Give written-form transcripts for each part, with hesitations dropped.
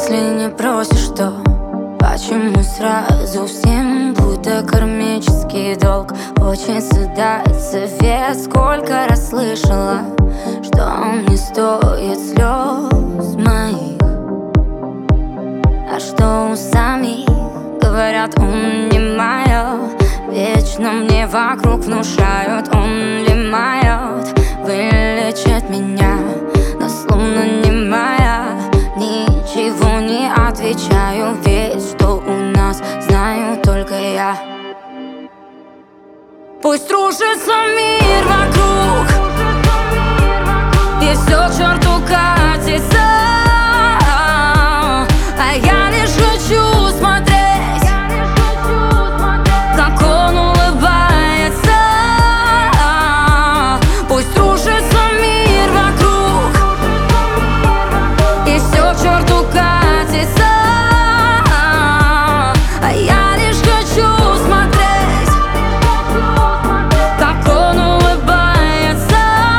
Если не просишь, то почему сразу всем будто кармический долг? Хочется дать совет, сколько раз слышала, что он не стоит слез моих. А что у самих говорят, он не мое. Вечно мне вокруг внушают, он ли мает вылечит меня, но словно не моя. Ничего не отвечаю, ведь что у нас знаю только я. Пусть рушится мир вокруг, и все к черту катится, а я лишь хочу смотреть, как он улыбается. Пусть рушится мир вокруг, и все к черту катится, а я лишь хочу смотреть, как он улыбается.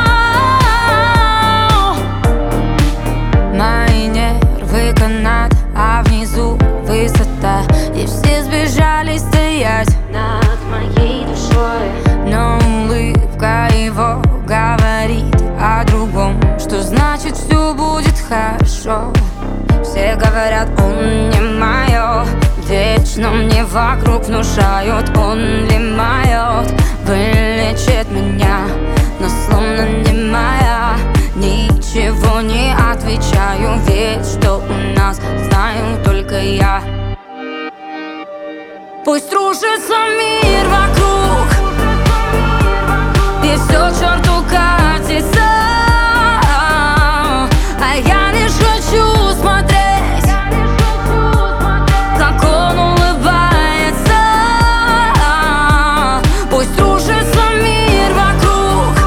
Мои нервы канат, а внизу высота, и все сбежали стоять над моей душой. Но улыбка его говорит о другом, что значит все будет хорошо. Все говорят, он не мое, вечно мне вокруг внушают, он ли мает вылечит меня, но словно не моя. Ничего не отвечаю, ведь что у нас знаю только я. Пусть рушится мир вокруг, и все к черту катится, а я лишь хочу смотреть, как он улыбается. Пусть рушится мир вокруг,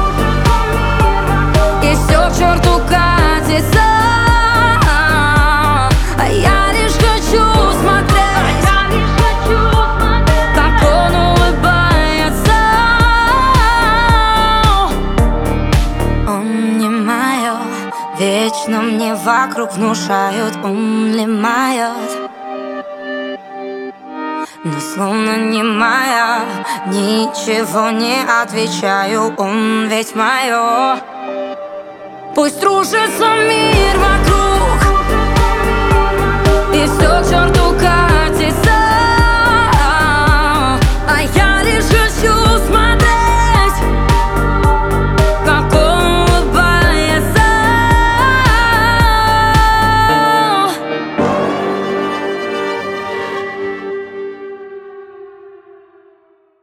и все к черту катится, а я лишь хочу смотреть, как он улыбается. Он не мое, вечно мне вокруг внушают, он ли мает, но словно не моя. Ничего не отвечаю, он ведь мое. Пусть рушится мир вокруг, и все к черту